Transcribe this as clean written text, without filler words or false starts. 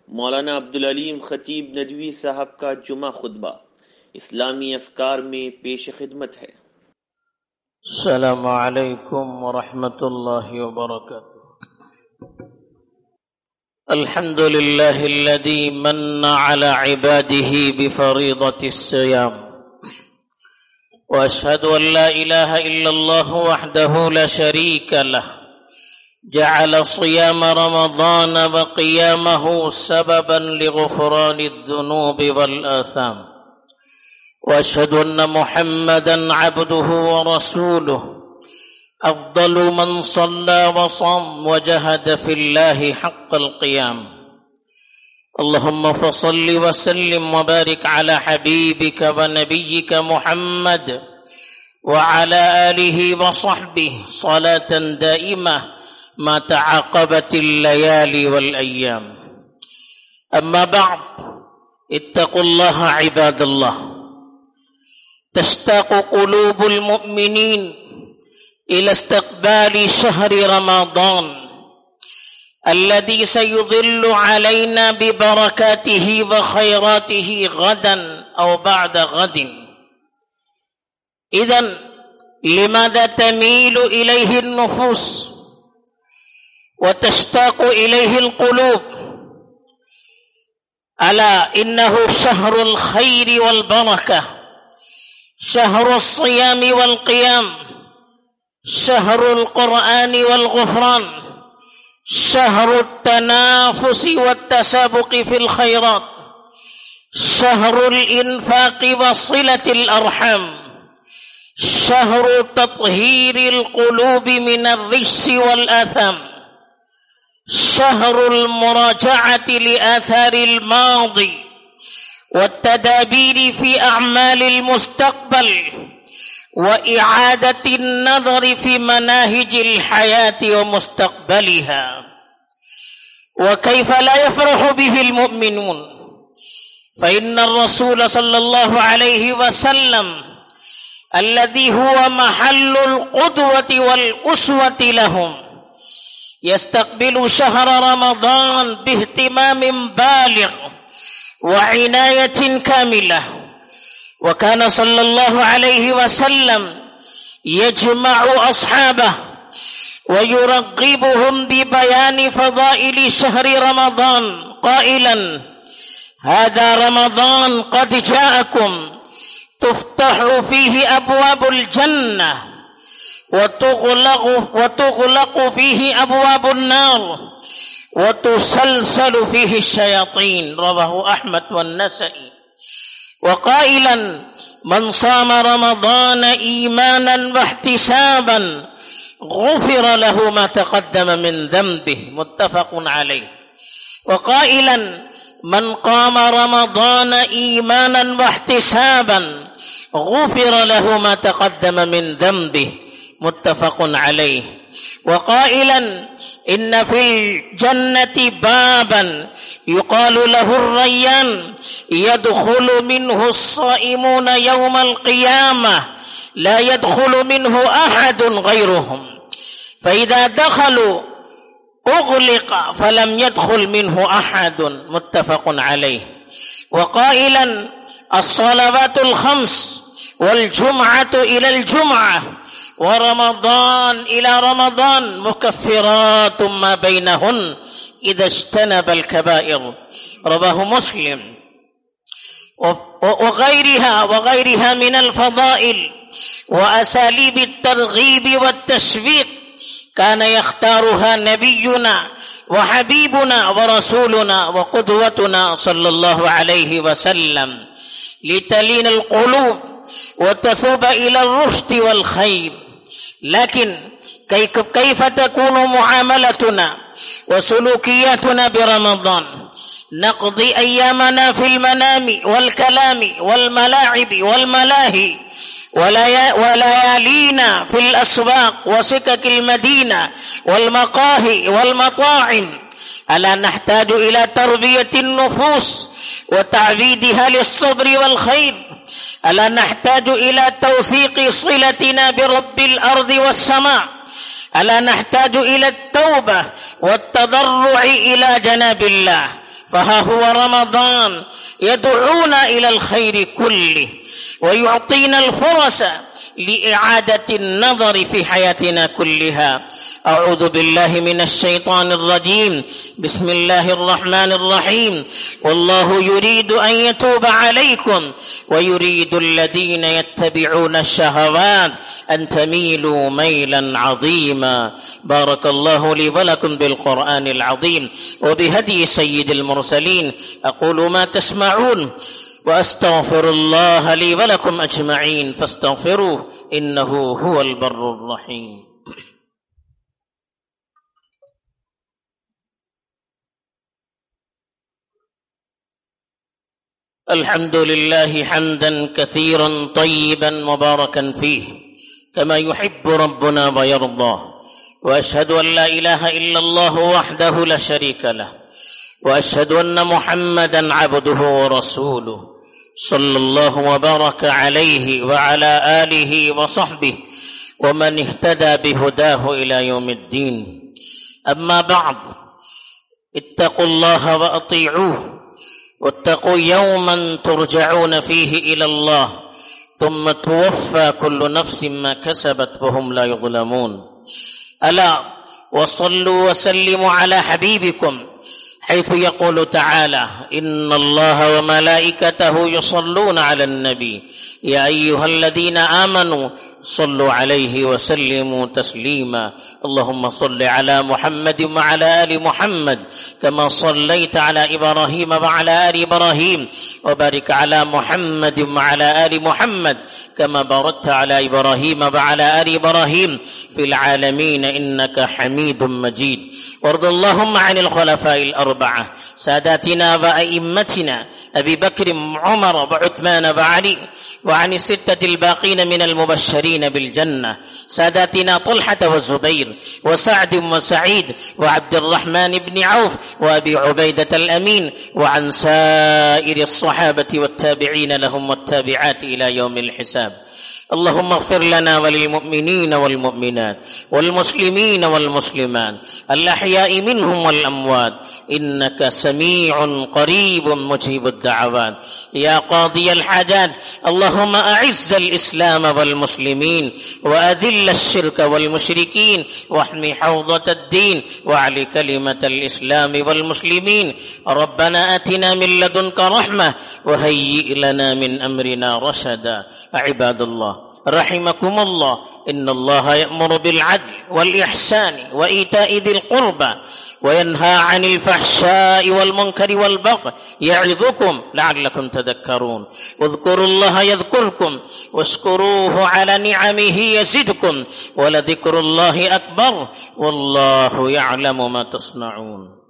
मौलाना अब्दुल अलीम खतीब नदवी साहब का जुमा खुतबा इस्लामी अफकार में पेश खिदमत है। अस्सलामु अलैकुम व रहमतुल्लाहि व बरकातुहू। अल्हम्दुलिल्लाहिल्लज़ी मन्ना अला इबादिही बिफरीदतिस सियाम व अशहदु अन ला इलाहा इल्लल्लाह वहदहू ला शरीका लह जअल सियाम रमज़ान व क़ियामहू सबबन लिग़ुफ़रानिद दुनूबि वल आसाम व अशहदु अन्न मुहम्मदन अब्दुहु व रसूलुहु अफ़्ज़लु मन सल्ला व साम व जहद फ़िल्लाहि हक़्क़ल क़ियाम। अल्लाहुम्मा फ़सल्लि व सल्लिम व बारिक अला हबीबिका व नबिय्यिका मुहम्मद व अला आलिहि व सहबिहि सलातन दाइमा मा तआक़बतिल लयाली वल अय्याम। अम्मा बअद, इत्तक़ुल्लाह इबादल्लाह। तश्ताक़ु क़ुलूबुल मुअमिनीन इला इस्तक़बालि शहरि रमज़ान अल्लज़ी सयुज़िल्लु अलैना बिबरकातिही व खैरातिही गदन औ बअद गदिन। इज़न लिमाज़ा तमीलु इलैहि अन्नुफ़ूस व तश्ताक़ु इलैहि अलक़ुलूब? अला इन्नहु शहरुल खैरि वल बरका, शहरुस सियामी वल क़ियाम, शहरुल क़ुरआनी वल गुफ़रान, शहरुत तनाफ़ुसी वत तसाबुक़ि फ़िल खैरात, शहरुल इन्फ़ाक़ि व सिलतिल अरहम, शहरु तत्हीरिल क़ुलूबि मिनर रिज्सि वल आथाम, शहरुल मुराजअति लिआथारिल माज़ी वत्तदाबीरि फ़ी अअमालिल मुस्तक़बल व इआदतिन नज़रि फ़ी मनाहिजिल हयाति व मुस्तक़बलिहा। व कैफ़ ला यफ़रहु बिहिल मुअमिनून फ़इन्नर रसूल सल्लल्लाहु अलैहि वसल्लम अल्लज़ी हुवा महल्लुल क़ुदवति वल उसवति लहुम यस्तक़बिलु शहर रमज़ान बिइहतिमामिन बालिग़ व इनायतिन कामिलह। व कान सल्लल्लाहु अलैहि वसल्लम यजमअु अस्हाबह व युरग़िबुहुम बिबयानि फ़ज़ाइलि शहरि रमज़ान क़ाइलन हाज़ा रमज़ान क़द जाअकुम तुफ़्तहु फ़ीहि अब्वाबुल जन्नह व तुग़लक़ु फ़ीहि अब्वाबुन नार व तुसलसलु फ़ीहि शयातीन। रवाहु अहमद व नसई। वक़ाइलन मन साम रमज़ान ईमानन वहतिसाबन गुफ़िर लहु मा तक़द्दम मिन ज़ंबिहि मुत्तफ़क़ुन अलैहि। वक़ाइलन मन क़ाम रमज़ान ईमानन वहतिसाबन गुफ़िर लहु मा तक़द्दम मिन ज़ंबिहि मुत्तफ़क़ुन अलैहि। वक़ाइलन इन्न फ़िल जन्नति बाबन युक़ालु लहु अर्रय्यान यदख़ुलु मिन्हु अस्साइमून यौमल क़ियामह ला यदख़ुलु मिन्हु अहदुन ग़ैरुहुम फ़इज़ा दख़लू उग़लिक़ फ़लम यदख़ुल मिन्हु अहदुन मुत्तफ़क़ुन अलैहि। वक़ाइलन अस्सलावातुल ख़म्स वल जुम्अतु इलल जुम्अह व रमज़ान इला रमज़ान मुकफ़्फ़िरातुम मा बैनहुन इज़ा इज्तनबल कबाइर। रवाहु मुस्लिम। वग़ैरिहा मिनल फ़ज़ाइल व असालीबित तरग़ीब व तशवीक़ कान यख्तारुहा नबियुना व हबीबुना व रसूलुना व क़ुदवतुना सल्लल्लाहु अलैहि वसल्लम लितलीनल क़ुलूब व तसूब इलर रुश्द वल खैर। लेकिन कैफ़ तकूनु मुआमलतुना व सुलूकियतुना बिरमज़ान नक़ज़ी अय्यामना फ़िल मनामि वल कलामि वल मलाइबि वल मलाही वलयालीना फ़िल अस्वाक़ व सिककिल मदीना वल मक़ाही वल मताइम। अला नहताजु इला तरबियतिन नुफूस व तअवीदिहा लिस्सब्रि वल खैर। अला नहताजु इला तौफ़ीक़ि सिलतिना बिरब्बिल अर्दि वस्समा। अला नहताजु इला तौबा वत्तदर्रुइ इला जनाबिल्लाह فها هو رمضان يدعونا إلى الخير كله ويعطينا الفرص لإعادة النظر في حياتنا كلها. أعوذ بالله من الشيطان الرجيم. بسم الله الرحمن الرحيم. والله يريد أن يتوب عليكم ويريد الذين يتبعون الشهوات أن تميلوا ميلا عظيما. بارك الله لي ولكم بالقرآن العظيم وبهدي سيد المرسلين. أقول ما تسمعون وأستغفر الله لي ولكم أجمعين فاستغفروه إنه هو البر الرحيم. الحمد لله حمدا كثيرا طيبا مباركا فيه كما يحب ربنا ويرضى، وأشهد أن لا إله إلا الله وحده لا شريك له، وأشهد أن محمدا عبده ورسوله صلى الله وبارك عليه وعلى آله وصحبه ومن اهتدى بهداه إلى يوم الدين. أما بعد، اتقوا الله وأطيعوه واتقوا يوما ترجعون فيه إلى الله ثم توفى كل نفس ما كسبت وهم لا يظلمون. ألا وصلوا وسلموا على حبيبكم حيث يقول تعالى: إن الله وملائكته يصلون على النبي يا أيها الذين آمنوا صلوا عليه وسلموا تسليما. اللهم صل على محمد وعلى آل محمد كما صليت على إبراهيم وعلى آل إبراهيم، وبارك على محمد وعلى آل محمد كما باركت على إبراهيم وعلى آل إبراهيم في العالمين إنك حميد مجيد. وارض اللهم عن الخلفاء الأربعة ساداتنا وأئمتنا أبي بكر وعمر وعثمان وعلي، وعن الستة الباقين من المبشرين بالجنة ساداتنا طلحة والزبير وسعد وسعيد وعبد الرحمن بن عوف وأبي عبيدة الأمين، وعن سائر الصحابة والتابعين لهم والتابعات إلى يوم الحساب. اللهم اغفر لنا وللمؤمنين والمؤمنات والمسلمين والمسلمات الأحياء منهم والأموات إنك سميع قريب مجيب الدعوات. يا قاضي الحاجات، اللهم أعز الإسلام والمسلمين وأذل الشرك والمشركين واحمي حوضة الدين وأعل كلمة الإسلام والمسلمين. ربنا آتنا من لدنك رحمة وهيئ لنا من أمرنا رشدا. عباد الله رحمكم الله، إن الله يأمر بالعدل والإحسان وإيتاء ذي القربى وينهى عن الفحشاء والمنكر والبغي يعظكم لعلكم تذكرون. واذكروا الله يذكركم واشكروه على نعمه يزدكم ولذكر الله أكبر والله يعلم ما تصنعون.